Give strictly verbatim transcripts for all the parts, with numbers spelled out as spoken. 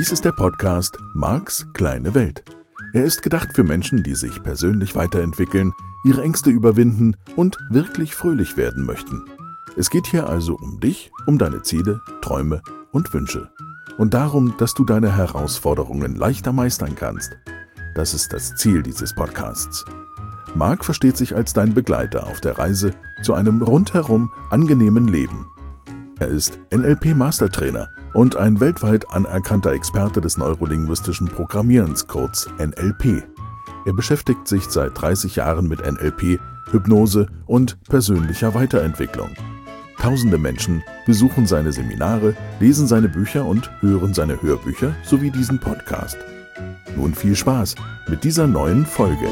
Dies ist der Podcast Marks kleine Welt. Er ist gedacht für Menschen, die sich persönlich weiterentwickeln, ihre Ängste überwinden und wirklich fröhlich werden möchten. Es geht hier also um dich, um deine Ziele, Träume und Wünsche. Und darum, dass du deine Herausforderungen leichter meistern kannst. Das ist das Ziel dieses Podcasts. Mark versteht sich als dein Begleiter auf der Reise zu einem rundherum angenehmen Leben. Er ist N L P-Mastertrainer und ein weltweit anerkannter Experte des neurolinguistischen Programmierens, kurz N L P. Er beschäftigt sich seit dreißig Jahren mit N L P, Hypnose und persönlicher Weiterentwicklung. Tausende Menschen besuchen seine Seminare, lesen seine Bücher und hören seine Hörbücher sowie diesen Podcast. Nun viel Spaß mit dieser neuen Folge.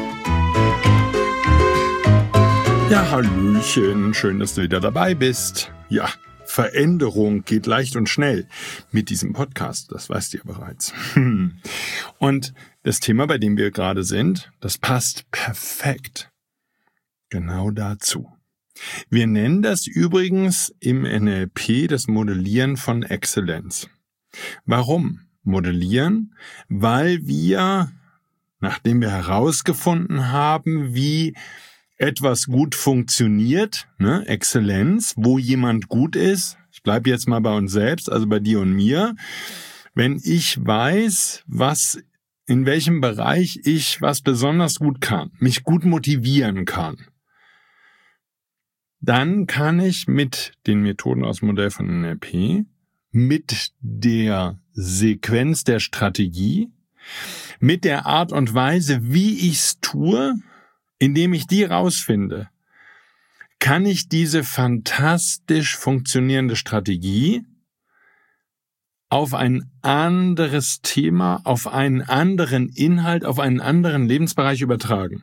Ja, hallöchen, schön, dass du wieder dabei bist. Ja, Veränderung geht leicht und schnell mit diesem Podcast, das weißt du ja bereits. Und das Thema, bei dem wir gerade sind, das passt perfekt genau dazu. Wir nennen das übrigens im N L P das Modellieren von Exzellenz. Warum modellieren? Weil wir, nachdem wir herausgefunden haben, wie etwas gut funktioniert, ne, Exzellenz, wo jemand gut ist, ich bleibe jetzt mal bei uns selbst, also bei dir und mir, wenn ich weiß, was, in welchem Bereich ich was besonders gut kann, mich gut motivieren kann, dann kann ich mit den Methoden aus dem Modell von N L P, mit der Sequenz der Strategie, mit der Art und Weise, wie ich es tue, indem ich die rausfinde, kann ich diese fantastisch funktionierende Strategie auf ein anderes Thema, auf einen anderen Inhalt, auf einen anderen Lebensbereich übertragen.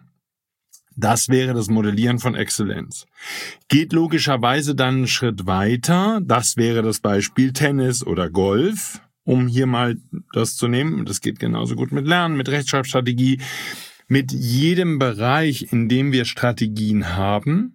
Das wäre das Modellieren von Exzellenz. Geht logischerweise dann einen Schritt weiter. Das wäre das Beispiel Tennis oder Golf, um hier mal das zu nehmen. Das geht genauso gut mit Lernen, mit Rechtschreibstrategie. Mit jedem Bereich, in dem wir Strategien haben,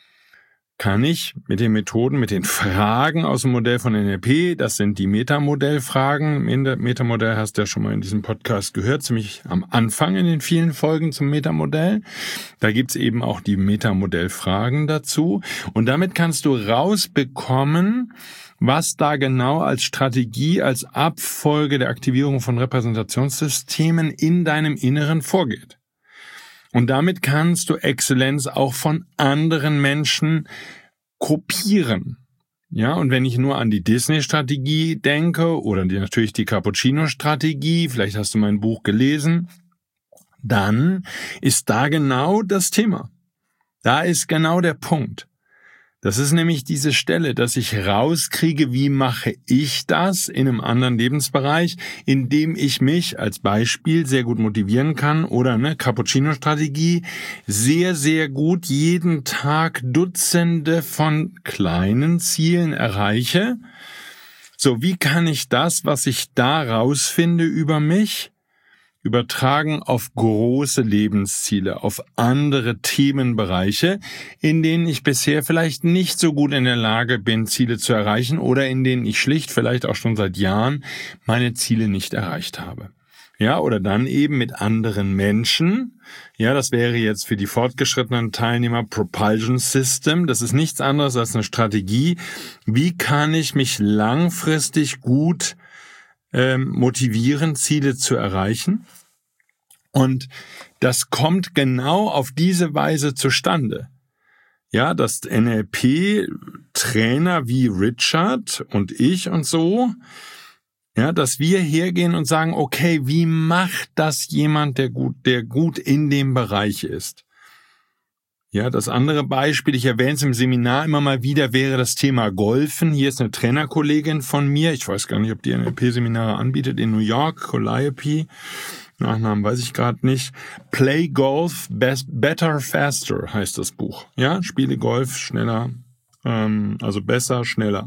kann ich mit den Methoden, mit den Fragen aus dem Modell von N L P, das sind die Metamodellfragen. Metamodell hast du ja schon mal in diesem Podcast gehört, ziemlich am Anfang in den vielen Folgen zum Metamodell. Da gibt's eben auch die Metamodellfragen dazu. Und damit kannst du rausbekommen, was da genau als Strategie, als Abfolge der Aktivierung von Repräsentationssystemen in deinem Inneren vorgeht. Und damit kannst du Exzellenz auch von anderen Menschen kopieren. Ja, und wenn ich nur an die Disney-Strategie denke oder die, natürlich die Cappuccino-Strategie, vielleicht hast du mein Buch gelesen, dann ist da genau das Thema. Da ist genau der Punkt. Das ist nämlich diese Stelle, dass ich rauskriege, wie mache ich das in einem anderen Lebensbereich, indem ich mich als Beispiel sehr gut motivieren kann oder eine Cappuccino-Strategie sehr, sehr gut jeden Tag Dutzende von kleinen Zielen erreiche. So, wie kann ich das, was ich da rausfinde über mich, übertragen auf große Lebensziele, auf andere Themenbereiche, in denen ich bisher vielleicht nicht so gut in der Lage bin, Ziele zu erreichen oder in denen ich schlicht vielleicht auch schon seit Jahren meine Ziele nicht erreicht habe. Ja, oder dann eben mit anderen Menschen. Ja, das wäre jetzt für die fortgeschrittenen Teilnehmer Propulsion System. Das ist nichts anderes als eine Strategie. Wie kann ich mich langfristig gut motivieren, Ziele zu erreichen. Und das kommt genau auf diese Weise zustande. Ja, dass N L P-Trainer wie Richard und ich und so, ja, dass wir hergehen und sagen, okay, wie macht das jemand, der gut, der gut in dem Bereich ist? Ja, das andere Beispiel, ich erwähne es im Seminar immer mal wieder, wäre das Thema Golfen. Hier ist eine Trainerkollegin von mir. Ich weiß gar nicht, ob die N L P-Seminare anbietet in New York. Calliope. Nachnamen weiß ich gerade nicht. Play Golf Best, Better Faster heißt das Buch. Ja, spiele Golf schneller, ähm, also besser, schneller.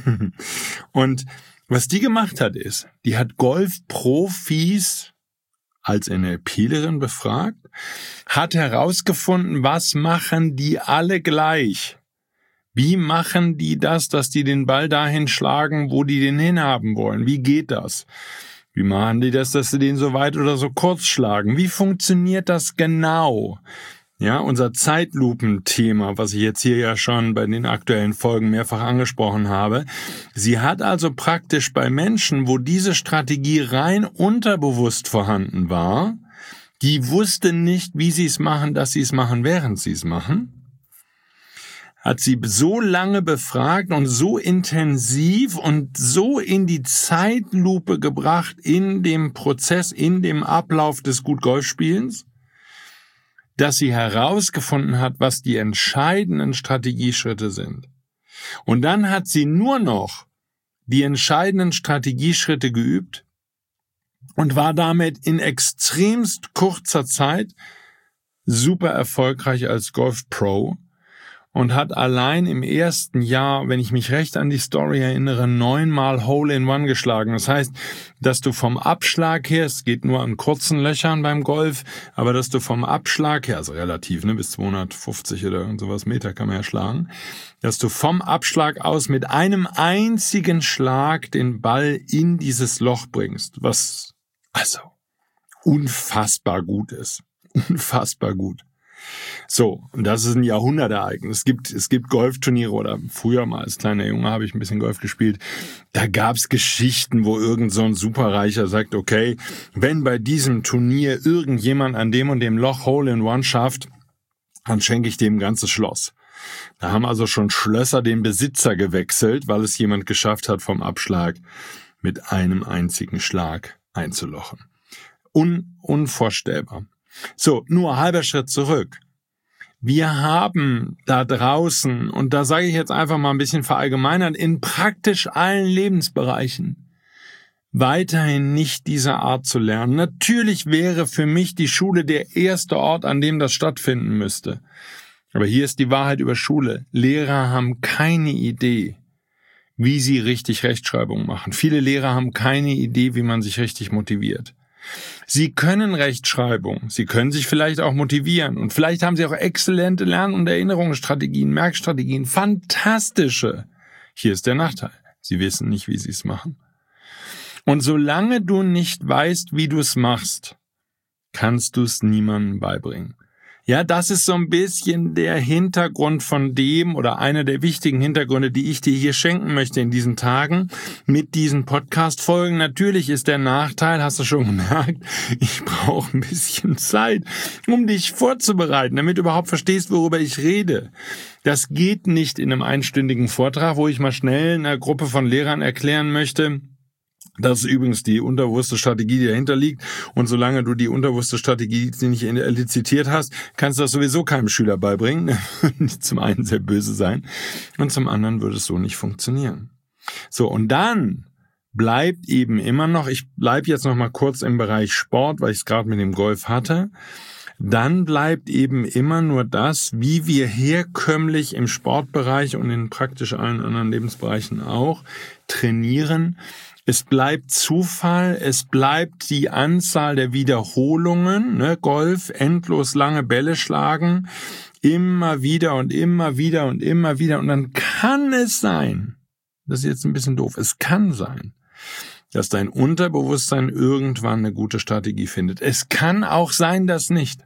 Und was die gemacht hat ist, die hat Golfprofis als NLPlerin befragt, hat herausgefunden, was machen die alle gleich? Wie machen die das, dass die den Ball dahin schlagen, wo die den hinhaben wollen? Wie geht das? Wie machen die das, dass sie den so weit oder so kurz schlagen? Wie funktioniert das genau? Ja, unser Zeitlupenthema, was ich jetzt hier ja schon bei den aktuellen Folgen mehrfach angesprochen habe. Sie hat also praktisch bei Menschen, wo diese Strategie rein unterbewusst vorhanden war, die wusste nicht, wie sie es machen, dass sie es machen, während sie es machen, hat sie so lange befragt und so intensiv und so in die Zeitlupe gebracht in dem Prozess, in dem Ablauf des Gut-Golf-Spielens, dass sie herausgefunden hat, was die entscheidenden Strategieschritte sind. Und dann hat sie nur noch die entscheidenden Strategieschritte geübt und war damit in extremst kurzer Zeit super erfolgreich als Golf-Pro und hat allein im ersten Jahr, wenn ich mich recht an die Story erinnere, neunmal Hole-in-One geschlagen. Das heißt, dass du vom Abschlag her, es geht nur an kurzen Löchern beim Golf, aber dass du vom Abschlag her, also relativ, ne, bis zweihundertfünfzig oder sowas Meter kann man ja schlagen, dass du vom Abschlag aus mit einem einzigen Schlag den Ball in dieses Loch bringst, was also unfassbar gut ist. Unfassbar gut. So, und das ist ein Jahrhundertereignis. Es gibt, es gibt Golfturniere oder früher mal als kleiner Junge habe ich ein bisschen Golf gespielt. Da gab's Geschichten, wo irgend so ein Superreicher sagt, okay, wenn bei diesem Turnier irgendjemand an dem und dem Loch Hole-in-One schafft, dann schenke ich dem ein ganzes Schloss. Da haben also schon Schlösser den Besitzer gewechselt, weil es jemand geschafft hat, vom Abschlag mit einem einzigen Schlag einzulochen. Un, unvorstellbar. So, nur halber Schritt zurück. Wir haben da draußen, und da sage ich jetzt einfach mal ein bisschen verallgemeinert, in praktisch allen Lebensbereichen weiterhin nicht diese Art zu lernen. Natürlich wäre für mich die Schule der erste Ort, an dem das stattfinden müsste. Aber hier ist die Wahrheit über Schule. Lehrer haben keine Idee, wie sie richtig Rechtschreibung machen. Viele Lehrer haben keine Idee, wie man sich richtig motiviert. Sie können Rechtschreibung, Sie können sich vielleicht auch motivieren und vielleicht haben Sie auch exzellente Lern- und Erinnerungsstrategien, Merkstrategien, fantastische. Hier ist der Nachteil, Sie wissen nicht, wie Sie es machen. Und solange du nicht weißt, wie du es machst, kannst du es niemandem beibringen. Ja, das ist so ein bisschen der Hintergrund von dem oder einer der wichtigen Hintergründe, die ich dir hier schenken möchte in diesen Tagen mit diesen Podcast-Folgen. Natürlich ist der Nachteil, hast du schon gemerkt, ich brauche ein bisschen Zeit, um dich vorzubereiten, damit du überhaupt verstehst, worüber ich rede. Das geht nicht in einem einstündigen Vortrag, wo ich mal schnell einer Gruppe von Lehrern erklären möchte. Das ist übrigens die unterbewusste Strategie, die dahinter liegt. Und solange du die unterbewusste Strategie nicht elizitiert hast, kannst du das sowieso keinem Schüler beibringen. Zum einen sehr böse sein und zum anderen würde es so nicht funktionieren. So, und dann bleibt eben immer noch, ich bleibe jetzt noch mal kurz im Bereich Sport, weil ich es gerade mit dem Golf hatte, dann bleibt eben immer nur das, wie wir herkömmlich im Sportbereich und in praktisch allen anderen Lebensbereichen auch trainieren. Es bleibt Zufall, es bleibt die Anzahl der Wiederholungen, ne, Golf, endlos lange Bälle schlagen, immer wieder und immer wieder und immer wieder. Und dann kann es sein, das ist jetzt ein bisschen doof, es kann sein, dass dein Unterbewusstsein irgendwann eine gute Strategie findet. Es kann auch sein, dass nicht.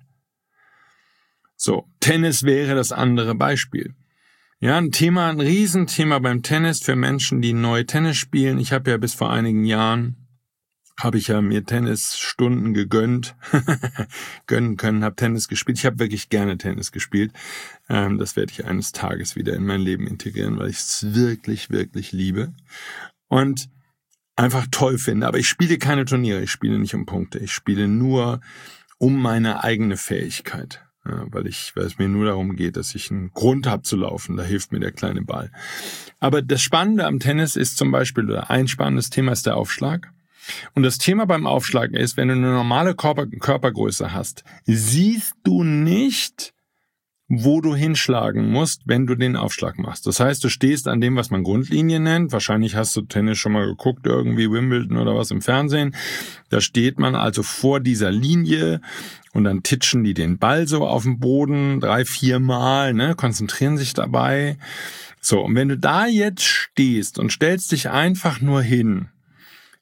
So, Tennis wäre das andere Beispiel. Ja, ein Thema, ein Riesenthema beim Tennis für Menschen, die neu Tennis spielen. Ich habe ja bis vor einigen Jahren, habe ich ja mir Tennisstunden gegönnt, gönnen können, habe Tennis gespielt. Ich habe wirklich gerne Tennis gespielt. Ähm, das werde ich eines Tages wieder in mein Leben integrieren, weil ich es wirklich, wirklich liebe und einfach toll finde. Aber ich spiele keine Turniere, ich spiele nicht um Punkte. Ich spiele nur um meine eigene Fähigkeit. Ja, weil ich, weil es mir nur darum geht, dass ich einen Grund habe zu laufen. Da hilft mir der kleine Ball. Aber das Spannende am Tennis ist zum Beispiel, oder ein spannendes Thema ist der Aufschlag. Und das Thema beim Aufschlag ist, wenn du eine normale Körper, Körpergröße hast, siehst du nicht, wo du hinschlagen musst, wenn du den Aufschlag machst. Das heißt, du stehst an dem, was man Grundlinie nennt. Wahrscheinlich hast du Tennis schon mal geguckt, irgendwie Wimbledon oder was im Fernsehen. Da steht man also vor dieser Linie und dann titschen die den Ball so auf den Boden drei, vier Mal, ne, konzentrieren sich dabei. So, und wenn du da jetzt stehst und stellst dich einfach nur hin,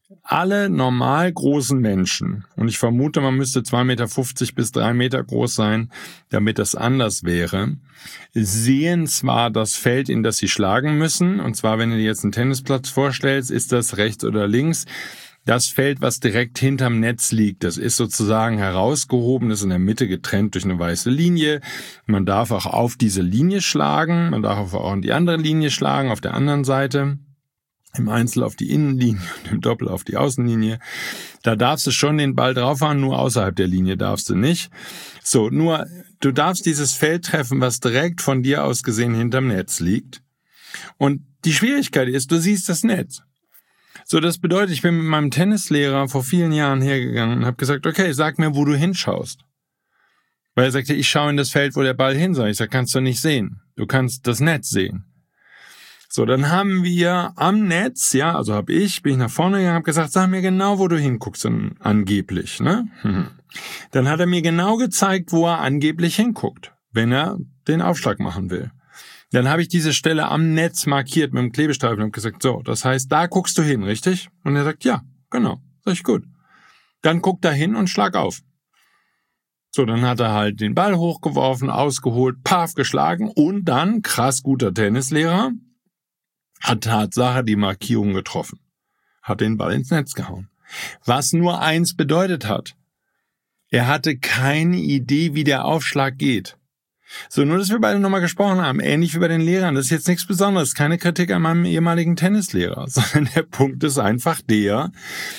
alle normal großen Menschen, und ich vermute, man müsste zwei Meter fünfzig bis drei Meter groß sein, damit das anders wäre, sehen zwar das Feld, in das sie schlagen müssen, und zwar, wenn du dir jetzt einen Tennisplatz vorstellst, ist das rechts oder links, das Feld, was direkt hinterm Netz liegt, das ist sozusagen herausgehoben, das ist in der Mitte getrennt durch eine weiße Linie. Man darf auch auf diese Linie schlagen, man darf auch in die andere Linie schlagen, auf der anderen Seite. Im Einzel auf die Innenlinie und im Doppel auf die Außenlinie. Da darfst du schon den Ball draufhauen, nur außerhalb der Linie darfst du nicht. So, nur du darfst dieses Feld treffen, was direkt von dir aus gesehen hinterm Netz liegt. Und die Schwierigkeit ist, du siehst das Netz. So, das bedeutet, ich bin mit meinem Tennislehrer vor vielen Jahren hergegangen und habe gesagt, okay, sag mir, wo du hinschaust. Weil er sagte, ich schaue in das Feld, wo der Ball hin soll. Ich sage, kannst du nicht sehen. Du kannst das Netz sehen. So, dann haben wir am Netz, ja, also habe ich, bin ich nach vorne gegangen, habe gesagt, sag mir genau, wo du hinguckst, angeblich, ne? Dann hat er mir genau gezeigt, wo er angeblich hinguckt, wenn er den Aufschlag machen will. Dann habe ich diese Stelle am Netz markiert mit dem Klebestreifen und habe gesagt, so, das heißt, da guckst du hin, richtig? Und er sagt, ja, genau, sag ich, gut. Dann guck da hin und schlag auf. So, dann hat er halt den Ball hochgeworfen, ausgeholt, paf, geschlagen und dann, krass guter Tennislehrer, hat Tatsache die Markierung getroffen, hat den Ball ins Netz gehauen. Was nur eins bedeutet hat, er hatte keine Idee, wie der Aufschlag geht. So, nur, dass wir beide nochmal gesprochen haben, ähnlich wie bei den Lehrern, das ist jetzt nichts Besonderes, keine Kritik an meinem ehemaligen Tennislehrer, sondern der Punkt ist einfach der,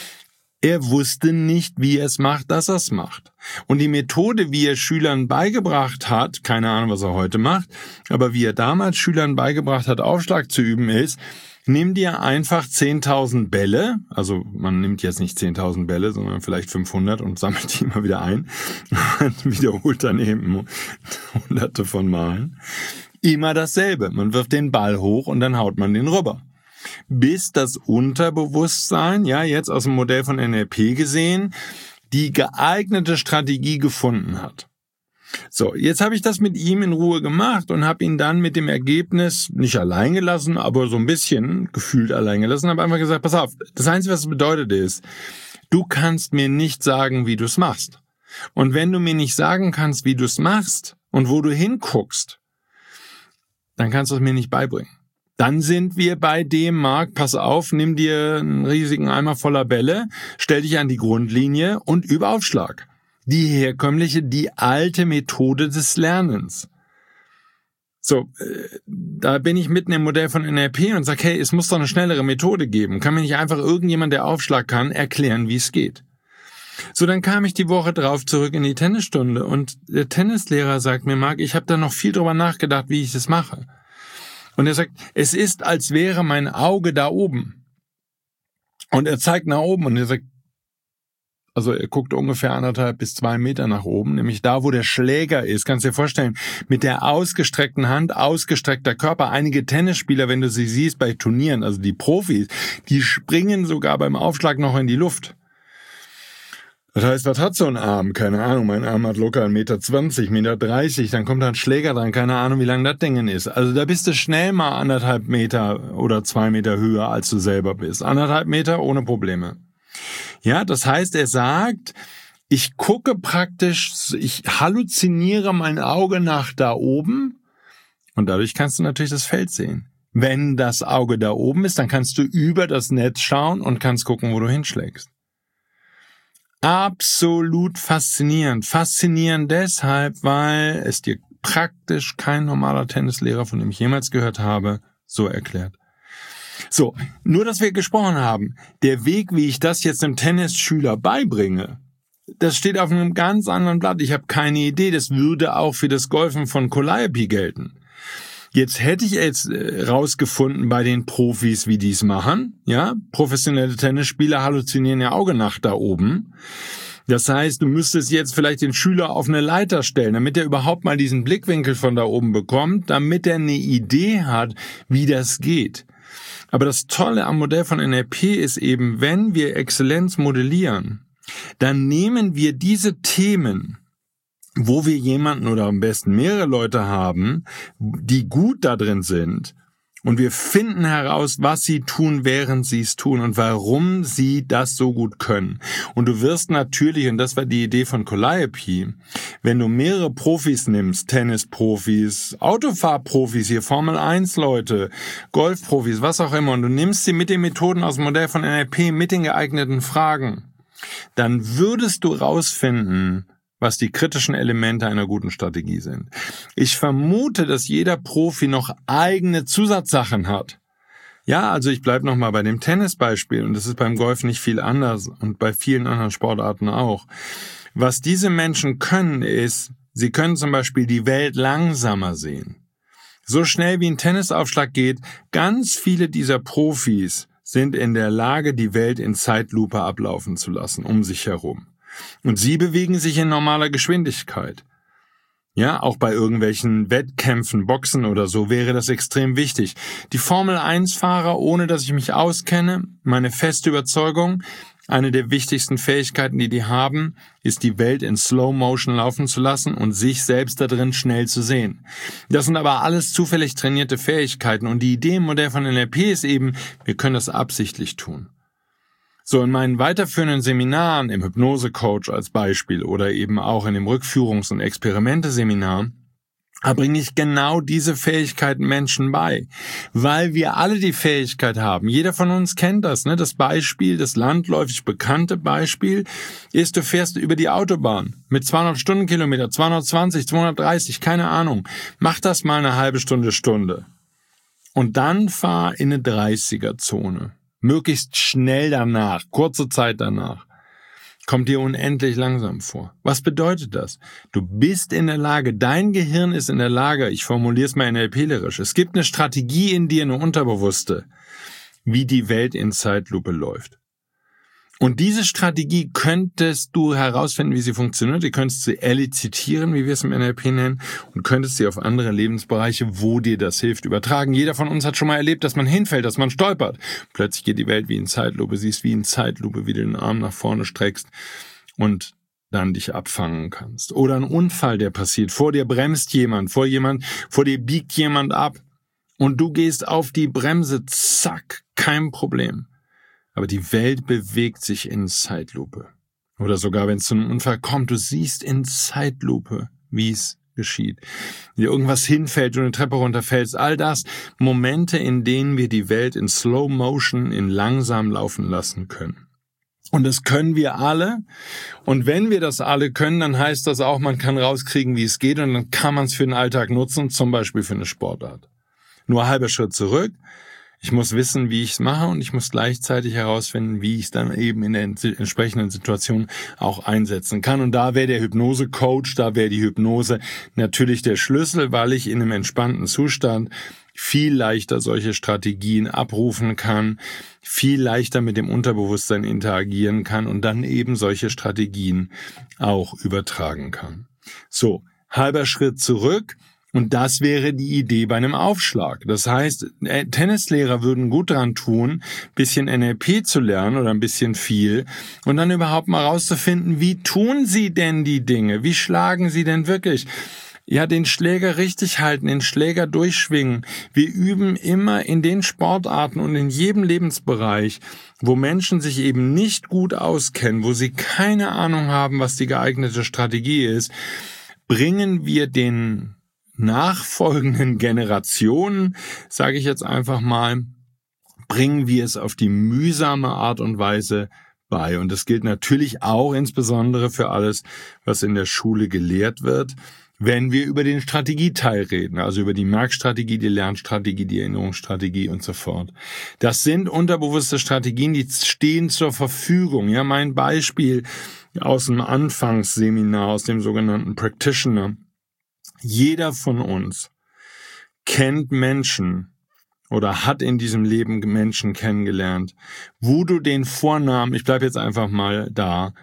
er wusste nicht, wie er es macht, dass er es macht. Und die Methode, wie er Schülern beigebracht hat, keine Ahnung, was er heute macht, aber wie er damals Schülern beigebracht hat, Aufschlag zu üben, ist, nimm dir einfach zehntausend Bälle, also man nimmt jetzt nicht zehntausend Bälle, sondern vielleicht fünfhundert und sammelt die immer wieder ein und wiederholt dann eben hunderte von Malen. Immer dasselbe, man wirft den Ball hoch und dann haut man den rüber. Bis das Unterbewusstsein, ja, jetzt aus dem Modell von N L P gesehen, die geeignete Strategie gefunden hat. So, jetzt habe ich das mit ihm in Ruhe gemacht und habe ihn dann mit dem Ergebnis nicht allein gelassen, aber so ein bisschen gefühlt allein gelassen, habe einfach gesagt, pass auf, das Einzige, was es bedeutet ist, du kannst mir nicht sagen, wie du es machst. Und wenn du mir nicht sagen kannst, wie du es machst und wo du hinguckst, dann kannst du es mir nicht beibringen. Dann sind wir bei dem, Marc, pass auf, nimm dir einen riesigen Eimer voller Bälle, stell dich an die Grundlinie und übe Aufschlag. Die herkömmliche, die alte Methode des Lernens. So, äh, da bin ich mitten im Modell von N L P und sage, hey, es muss doch eine schnellere Methode geben. Kann mir nicht einfach irgendjemand, der Aufschlag kann, erklären, wie es geht? So, dann kam ich die Woche drauf zurück in die Tennisstunde und der Tennislehrer sagt mir, Marc, ich habe da noch viel drüber nachgedacht, wie ich das mache. Und er sagt, es ist, als wäre mein Auge da oben. Und er zeigt nach oben und er sagt, also er guckt ungefähr anderthalb bis zwei Meter nach oben, nämlich da, wo der Schläger ist. Kannst dir vorstellen, mit der ausgestreckten Hand, ausgestreckter Körper. Einige Tennisspieler, wenn du sie siehst bei Turnieren, also die Profis, die springen sogar beim Aufschlag noch in die Luft. Das heißt, was hat so ein Arm? Keine Ahnung, mein Arm hat locker ein Meter zwanzig, Meter dreißig, dann kommt da ein Schläger dran, keine Ahnung, wie lang das Ding ist. Also da bist du schnell mal anderthalb Meter oder zwei Meter höher, als du selber bist. Anderthalb Meter ohne Probleme. Ja, das heißt, er sagt, ich gucke praktisch, ich halluziniere mein Auge nach da oben und dadurch kannst du natürlich das Feld sehen. Wenn das Auge da oben ist, dann kannst du über das Netz schauen und kannst gucken, wo du hinschlägst. Absolut faszinierend. Faszinierend deshalb, weil es dir praktisch kein normaler Tennislehrer, von dem ich jemals gehört habe, so erklärt. So, nur dass wir gesprochen haben, der Weg, wie ich das jetzt einem Tennisschüler beibringe, das steht auf einem ganz anderen Blatt. Ich habe keine Idee, das würde auch für das Golfen von Calliope gelten. Jetzt hätte ich jetzt rausgefunden bei den Profis, wie die es machen. Ja, professionelle Tennisspieler halluzinieren ihr Auge nach da oben. Das heißt, du müsstest jetzt vielleicht den Schüler auf eine Leiter stellen, damit er überhaupt mal diesen Blickwinkel von da oben bekommt, damit er eine Idee hat, wie das geht. Aber das Tolle am Modell von N L P ist eben, wenn wir Exzellenz modellieren, dann nehmen wir diese Themen, wo wir jemanden oder am besten mehrere Leute haben, die gut da drin sind, Und wir finden heraus, was sie tun, während sie es tun und warum sie das so gut können. Und du wirst natürlich, und das war die Idee von Calliope, wenn du mehrere Profis nimmst, Tennisprofis, Autofahrprofis, hier Formel eins Leute, Golfprofis, was auch immer, und du nimmst sie mit den Methoden aus dem Modell von N L P, mit den geeigneten Fragen, dann würdest du rausfinden, was die kritischen Elemente einer guten Strategie sind. Ich vermute, dass jeder Profi noch eigene Zusatzsachen hat. Ja, also ich bleibe nochmal bei dem Tennisbeispiel, und das ist beim Golf nicht viel anders und bei vielen anderen Sportarten auch. Was diese Menschen können, ist, sie können zum Beispiel die Welt langsamer sehen. So schnell wie ein Tennisaufschlag geht, ganz viele dieser Profis sind in der Lage, die Welt in Zeitlupe ablaufen zu lassen, um sich herum. Und sie bewegen sich in normaler Geschwindigkeit. Ja, auch bei irgendwelchen Wettkämpfen, Boxen oder so wäre das extrem wichtig. Die Formel eins Fahrer, ohne dass ich mich auskenne, meine feste Überzeugung, eine der wichtigsten Fähigkeiten, die die haben, ist die Welt in Slow Motion laufen zu lassen und sich selbst da drin schnell zu sehen. Das sind aber alles zufällig trainierte Fähigkeiten, und die Idee im Modell von N L P ist eben, wir können das absichtlich tun. So, in meinen weiterführenden Seminaren, im Hypnose-Coach als Beispiel oder eben auch in dem Rückführungs- und Experimente-Seminar, bringe ich genau diese Fähigkeiten Menschen bei, weil wir alle die Fähigkeit haben. Jeder von uns kennt das, ne? Das Beispiel, das landläufig bekannte Beispiel ist, du fährst über die Autobahn mit zweihundert Stundenkilometer, zweihundertzwanzig, zweihundertdreißig, keine Ahnung. Mach das mal eine halbe Stunde, Stunde. Und dann fahr in eine dreißiger-Zone. Möglichst schnell danach, kurze Zeit danach, kommt dir unendlich langsam vor. Was bedeutet das? Du bist in der Lage, dein Gehirn ist in der Lage, ich formuliere es mal N L P-lerisch, es gibt eine Strategie in dir, eine unterbewusste, wie die Welt in Zeitlupe läuft. Und diese Strategie könntest du herausfinden, wie sie funktioniert. Du könntest sie elizitieren, wie wir es im N L P nennen, und könntest sie auf andere Lebensbereiche, wo dir das hilft, übertragen. Jeder von uns hat schon mal erlebt, dass man hinfällt, dass man stolpert. Plötzlich geht die Welt wie in Zeitlupe, siehst wie in Zeitlupe, wie du den Arm nach vorne streckst und dann dich abfangen kannst. Oder ein Unfall, der passiert. Vor dir bremst jemand, vor jemand, vor dir biegt jemand ab und du gehst auf die Bremse, zack, kein Problem. Aber die Welt bewegt sich in Zeitlupe. Oder sogar, wenn es zu einem Unfall kommt, du siehst in Zeitlupe, wie es geschieht. Dir irgendwas hinfällt, du eine Treppe runterfällst, all das Momente, in denen wir die Welt in Slow Motion, in langsam laufen lassen können. Und das können wir alle. Und wenn wir das alle können, dann heißt das auch, man kann rauskriegen, wie es geht, und dann kann man es für den Alltag nutzen, zum Beispiel für eine Sportart. Nur halber Schritt zurück. Ich muss wissen, wie ich es mache, und ich muss gleichzeitig herausfinden, wie ich es dann eben in der entsprechenden Situation auch einsetzen kann. Und da wäre der Hypnose-Coach, da wäre die Hypnose natürlich der Schlüssel, weil ich in einem entspannten Zustand viel leichter solche Strategien abrufen kann, viel leichter mit dem Unterbewusstsein interagieren kann und dann eben solche Strategien auch übertragen kann. So, halber Schritt zurück. Und das wäre die Idee bei einem Aufschlag. Das heißt, Tennislehrer würden gut daran tun, ein bisschen N L P zu lernen oder ein bisschen viel und dann überhaupt mal rauszufinden, wie tun sie denn die Dinge? Wie schlagen sie denn wirklich? Ja, den Schläger richtig halten, den Schläger durchschwingen. Wir üben immer in den Sportarten und in jedem Lebensbereich, wo Menschen sich eben nicht gut auskennen, wo sie keine Ahnung haben, was die geeignete Strategie ist, bringen wir den nachfolgenden Generationen, sage ich jetzt einfach mal, bringen wir es auf die mühsame Art und Weise bei. Und das gilt natürlich auch insbesondere für alles, was in der Schule gelehrt wird, wenn wir über den Strategieteil reden, also über die Merkstrategie, die Lernstrategie, die Erinnerungsstrategie und so fort. Das sind unterbewusste Strategien, die stehen zur Verfügung. Ja, mein Beispiel aus dem Anfangsseminar, aus dem sogenannten Practitioner. Jeder von uns kennt Menschen oder hat in diesem Leben Menschen kennengelernt, wo du den Vornamen, ich bleibe jetzt einfach mal da,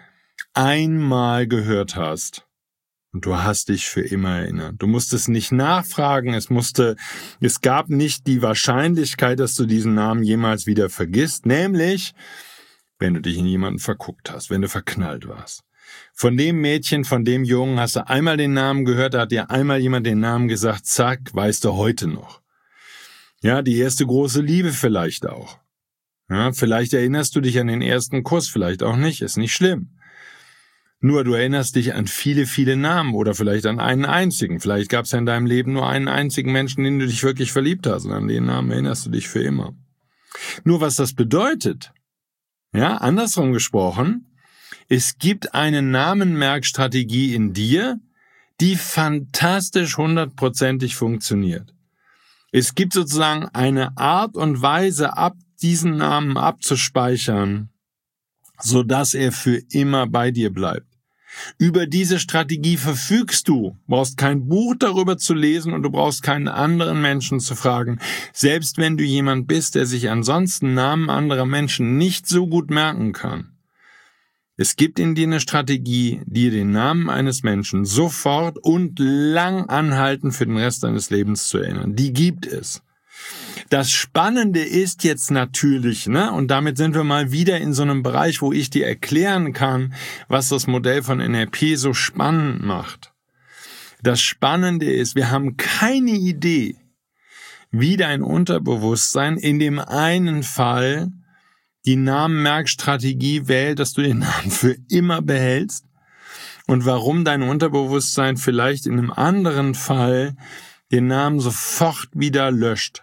einmal gehört hast. Und du hast dich für immer erinnert. Du musstest nicht nachfragen, es musste, es gab nicht die Wahrscheinlichkeit, dass du diesen Namen jemals wieder vergisst, nämlich, wenn du dich in jemanden verguckt hast, wenn du verknallt warst. Von dem Mädchen, von dem Jungen hast du einmal den Namen gehört, da hat dir einmal jemand den Namen gesagt, zack, weißt du heute noch. Ja, die erste große Liebe vielleicht auch. Ja, vielleicht erinnerst du dich an den ersten Kuss, vielleicht auch nicht, ist nicht schlimm. Nur du erinnerst dich an viele, viele Namen oder vielleicht an einen einzigen. Vielleicht gab es ja in deinem Leben nur einen einzigen Menschen, in den du dich wirklich verliebt hast und an den Namen erinnerst du dich für immer. Nur was das bedeutet, ja, andersrum gesprochen, es gibt eine Namenmerkstrategie in dir, die fantastisch hundertprozentig funktioniert. Es gibt sozusagen eine Art und Weise, ab diesen Namen abzuspeichern, sodass er für immer bei dir bleibt. Über diese Strategie verfügst du, brauchst kein Buch darüber zu lesen und du brauchst keinen anderen Menschen zu fragen. Selbst wenn du jemand bist, der sich ansonsten Namen anderer Menschen nicht so gut merken kann. Es gibt in dir eine Strategie, dir den Namen eines Menschen sofort und lang anhaltend für den Rest deines Lebens zu erinnern. Die gibt es. Das Spannende ist jetzt natürlich, ne, und damit sind wir mal wieder in so einem Bereich, wo ich dir erklären kann, was das Modell von N L P so spannend macht. Das Spannende ist, wir haben keine Idee, wie dein Unterbewusstsein in dem einen Fall die Namenmerkstrategie wählt, dass du den Namen für immer behältst und warum dein Unterbewusstsein vielleicht in einem anderen Fall den Namen sofort wieder löscht.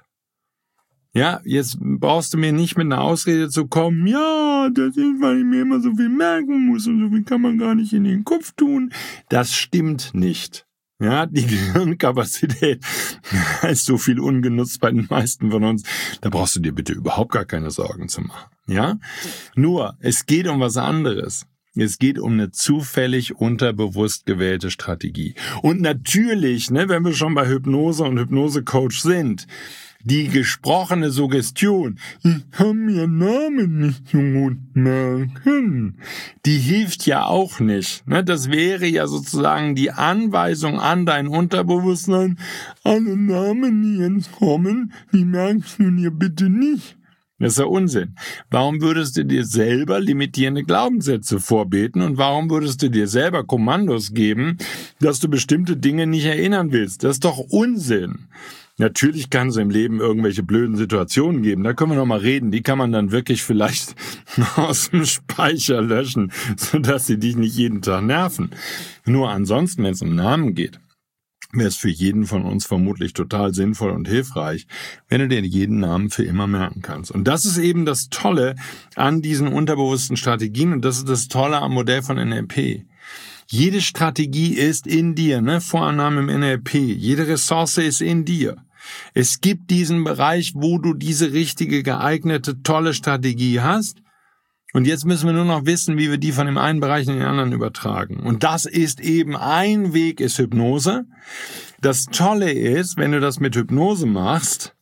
Ja, jetzt brauchst du mir nicht mit einer Ausrede zu kommen, ja, das ist, weil ich mir immer so viel merken muss und so viel kann man gar nicht in den Kopf tun. Das stimmt nicht. Ja, die Gehirnkapazität ist so viel ungenutzt bei den meisten von uns. Da brauchst du dir bitte überhaupt gar keine Sorgen zu machen. Ja, nur, es geht um was anderes. Es geht um eine zufällig unterbewusst gewählte Strategie. Und natürlich, ne, wenn wir schon bei Hypnose und Hypnosecoach sind, die gesprochene Suggestion, ich kann mir Namen nicht so gut merken, die hilft ja auch nicht. Das wäre ja sozusagen die Anweisung an dein Unterbewusstsein, alle Namen, die jetzt kommen, die merkst du dir bitte nicht. Das ist ja Unsinn. Warum würdest du dir selber limitierende Glaubenssätze vorbeten und warum würdest du dir selber Kommandos geben, dass du bestimmte Dinge nicht erinnern willst? Das ist doch Unsinn. Natürlich kann es im Leben irgendwelche blöden Situationen geben, da können wir noch mal reden, die kann man dann wirklich vielleicht aus dem Speicher löschen, sodass sie dich nicht jeden Tag nerven. Nur ansonsten, wenn es um Namen geht, wäre es für jeden von uns vermutlich total sinnvoll und hilfreich, wenn du dir jeden Namen für immer merken kannst. Und das ist eben das Tolle an diesen unterbewussten Strategien und das ist das Tolle am Modell von N L P. Jede Strategie ist in dir, ne? Vorannahme im N L P. Jede Ressource ist in dir. Es gibt diesen Bereich, wo du diese richtige, geeignete, tolle Strategie hast. Und jetzt müssen wir nur noch wissen, wie wir die von dem einen Bereich in den anderen übertragen. Und das ist eben ein Weg, ist Hypnose. Das Tolle ist, wenn du das mit Hypnose machst,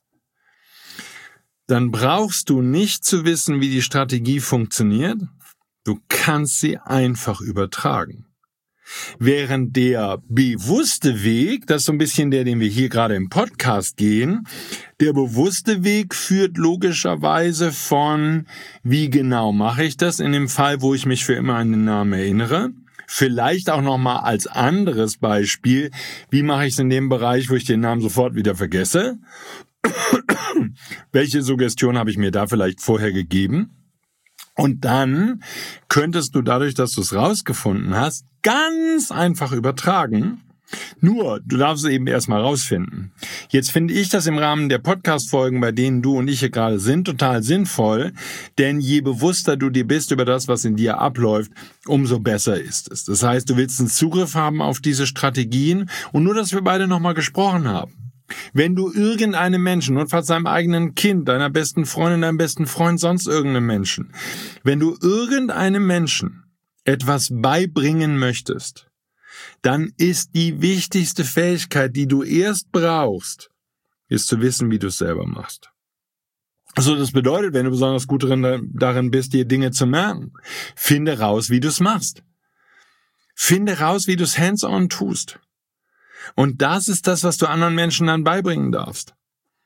dann brauchst du nicht zu wissen, wie die Strategie funktioniert. Du kannst sie einfach übertragen. Während der bewusste Weg, das ist so ein bisschen der, den wir hier gerade im Podcast gehen, der bewusste Weg führt logischerweise von, wie genau mache ich das in dem Fall, wo ich mich für immer an den Namen erinnere. Vielleicht auch nochmal als anderes Beispiel, wie mache ich es in dem Bereich, wo ich den Namen sofort wieder vergesse? Welche Suggestion habe ich mir da vielleicht vorher gegeben? Und dann könntest du dadurch, dass du es rausgefunden hast, ganz einfach übertragen. Nur, du darfst es eben erstmal rausfinden. Jetzt finde ich das im Rahmen der Podcast-Folgen, bei denen du und ich hier gerade sind, total sinnvoll, denn je bewusster du dir bist über das, was in dir abläuft, umso besser ist es. Das heißt, du willst einen Zugriff haben auf diese Strategien und nur, dass wir beide nochmal gesprochen haben. Wenn du irgendeinem Menschen, notfalls deinem eigenen Kind, deiner besten Freundin, deinem besten Freund, sonst irgendeinem Menschen, wenn du irgendeinem Menschen etwas beibringen möchtest, dann ist die wichtigste Fähigkeit, die du erst brauchst, ist zu wissen, wie du es selber machst. Also das bedeutet, wenn du besonders gut darin bist, dir Dinge zu merken, finde raus, wie du es machst. Finde raus, wie du es hands-on tust. Und das ist das, was du anderen Menschen dann beibringen darfst.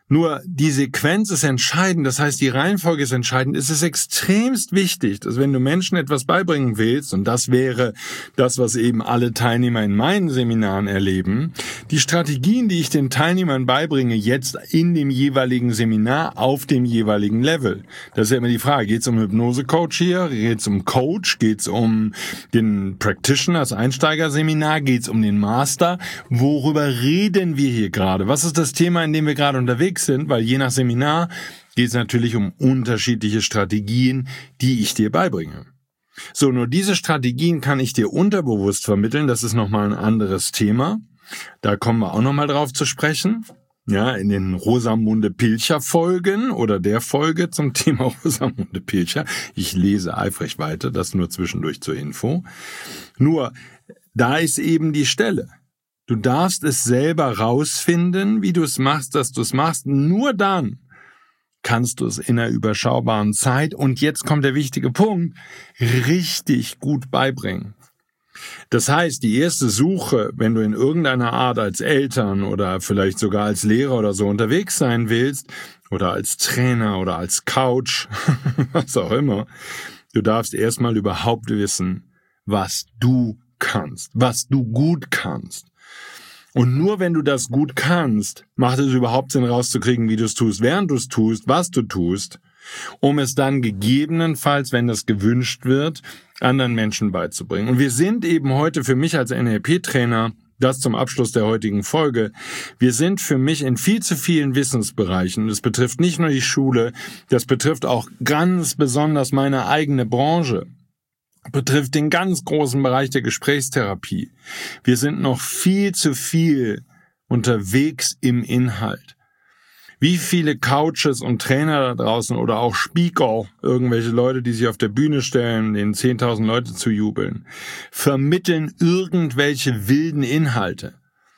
Nur die Sequenz ist entscheidend, das heißt, die Reihenfolge ist entscheidend. Es ist extremst wichtig, dass wenn du Menschen etwas beibringen willst, und das wäre das, was eben alle Teilnehmer in meinen Seminaren erleben, die Strategien, die ich den Teilnehmern beibringe, jetzt in dem jeweiligen Seminar auf dem jeweiligen Level. Das ist ja immer die Frage, geht es um Hypnose-Coach hier, geht es um Coach, geht es um den Practitioner, das Einsteigerseminar, geht es um den Master? Worüber reden wir hier gerade? Was ist das Thema, in dem wir gerade unterwegs sind, weil je nach Seminar geht es natürlich um unterschiedliche Strategien, die ich dir beibringe. So, nur diese Strategien kann ich dir unterbewusst vermitteln, das ist nochmal ein anderes Thema. Da kommen wir auch nochmal drauf zu sprechen. Ja, in den Rosamunde Pilcher Folgen oder der Folge zum Thema Rosamunde Pilcher. Ich lese eifrig weiter, das nur zwischendurch zur Info. Nur, da ist eben die Stelle. Du darfst es selber rausfinden, wie du es machst, dass du es machst. Nur dann kannst du es in einer überschaubaren Zeit, und jetzt kommt der wichtige Punkt, richtig gut beibringen. Das heißt, die erste Suche, wenn du in irgendeiner Art als Eltern oder vielleicht sogar als Lehrer oder so unterwegs sein willst, oder als Trainer oder als Coach, was auch immer, du darfst erstmal überhaupt wissen, was du kannst, was du gut kannst. Und nur wenn du das gut kannst, macht es überhaupt Sinn rauszukriegen, wie du es tust, während du es tust, was du tust, um es dann gegebenenfalls, wenn das gewünscht wird, anderen Menschen beizubringen. Und wir sind eben heute für mich als N L P-Trainer, das zum Abschluss der heutigen Folge, wir sind für mich in viel zu vielen Wissensbereichen. Das betrifft nicht nur die Schule, das betrifft auch ganz besonders meine eigene Branche. Betrifft den ganz großen Bereich der Gesprächstherapie. Wir sind noch viel zu viel unterwegs im Inhalt. Wie viele Coaches und Trainer da draußen oder auch Speaker, irgendwelche Leute, die sich auf der Bühne stellen, denen zehntausend Leute zujubeln, vermitteln irgendwelche wilden Inhalte.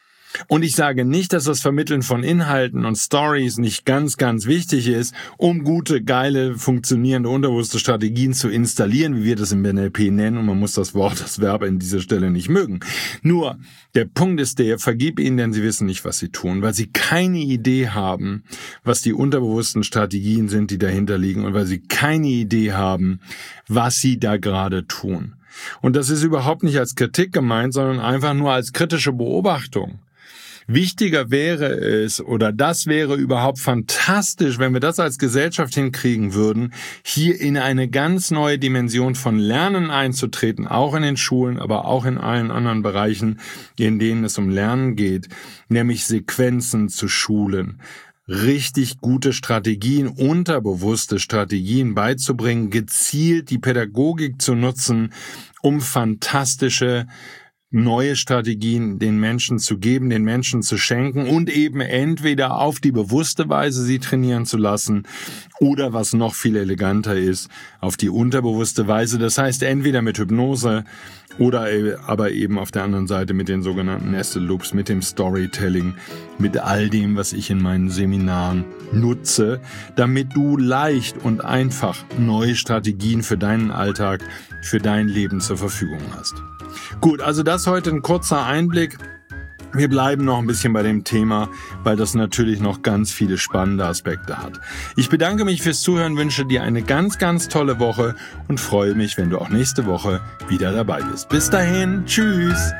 Und ich sage nicht, dass das Vermitteln von Inhalten und Stories nicht ganz, ganz wichtig ist, um gute, geile, funktionierende, unterbewusste Strategien zu installieren, wie wir das im N L P nennen. Und man muss das Wort, das Verb an dieser Stelle nicht mögen. Nur, der Punkt ist der, vergib ihnen, denn sie wissen nicht, was sie tun, weil sie keine Idee haben, was die unterbewussten Strategien sind, die dahinter liegen, und weil sie keine Idee haben, was sie da gerade tun. Und das ist überhaupt nicht als Kritik gemeint, sondern einfach nur als kritische Beobachtung. Wichtiger wäre es, oder das wäre überhaupt fantastisch, wenn wir das als Gesellschaft hinkriegen würden, hier in eine ganz neue Dimension von Lernen einzutreten, auch in den Schulen, aber auch in allen anderen Bereichen, in denen es um Lernen geht, nämlich Sequenzen zu schulen. Richtig gute Strategien, unterbewusste Strategien beizubringen, gezielt die Pädagogik zu nutzen, um fantastische neue Strategien den Menschen zu geben, den Menschen zu schenken und eben entweder auf die bewusste Weise sie trainieren zu lassen oder, was noch viel eleganter ist, auf die unterbewusste Weise. Das heißt, entweder mit Hypnose oder aber eben auf der anderen Seite mit den sogenannten Nested Loops, mit dem Storytelling, mit all dem, was ich in meinen Seminaren nutze, damit du leicht und einfach neue Strategien für deinen Alltag, für dein Leben zur Verfügung hast. Gut, also das heute ein kurzer Einblick. Wir bleiben noch ein bisschen bei dem Thema, weil das natürlich noch ganz viele spannende Aspekte hat. Ich bedanke mich fürs Zuhören, wünsche dir eine ganz, ganz tolle Woche und freue mich, wenn du auch nächste Woche wieder dabei bist. Bis dahin, tschüss!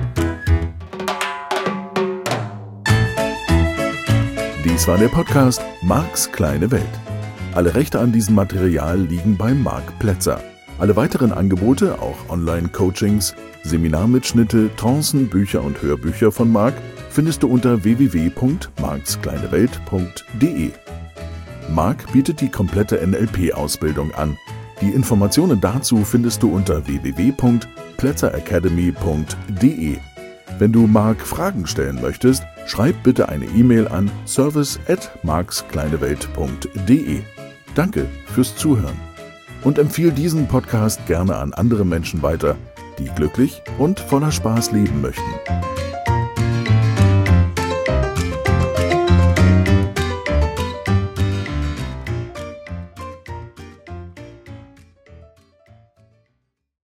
Dies war der Podcast Marks kleine Welt. Alle Rechte an diesem Material liegen bei Marc Plätzer. Alle weiteren Angebote, auch Online-Coachings, Seminarmitschnitte, Trancen, Bücher und Hörbücher von Marc findest du unter w w w punkt marks kleine welt punkt d e. Marc bietet die komplette N L P-Ausbildung an. Die Informationen dazu findest du unter w w w punkt plätzer academy punkt d e. Wenn du Marc Fragen stellen möchtest, schreib bitte eine E-Mail an service at marks kleine welt punkt d e. Danke fürs Zuhören. Und empfiehl diesen Podcast gerne an andere Menschen weiter, die glücklich und voller Spaß leben möchten.